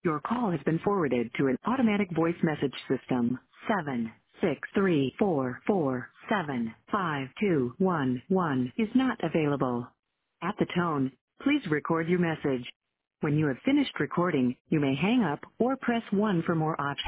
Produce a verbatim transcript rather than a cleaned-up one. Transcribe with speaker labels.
Speaker 1: Your call has been forwarded to an automatic voice message system. Seven six three four four seven five two one one is not available. At the tone, please record your message. When you have finished recording, you may hang up or press one for more options.